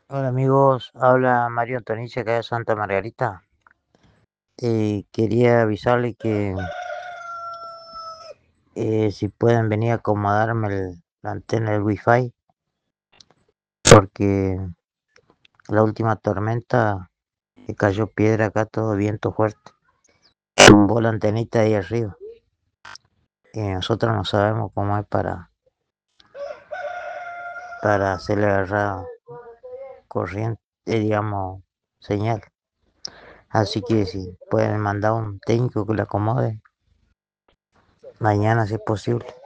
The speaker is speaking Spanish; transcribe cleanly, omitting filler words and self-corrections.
Hola amigos, habla Mario Antonice acá de Santa Margarita. Quería avisarle que si pueden venir a acomodarme la antena del Wi-Fi, porque la última tormenta que cayó piedra acá, todo viento fuerte, tumbó la antenita ahí arriba. Y nosotros no sabemos cómo es para hacerle agarrar corriente, digamos, señal. Así que si pueden mandar un técnico que le acomode, mañana si es posible.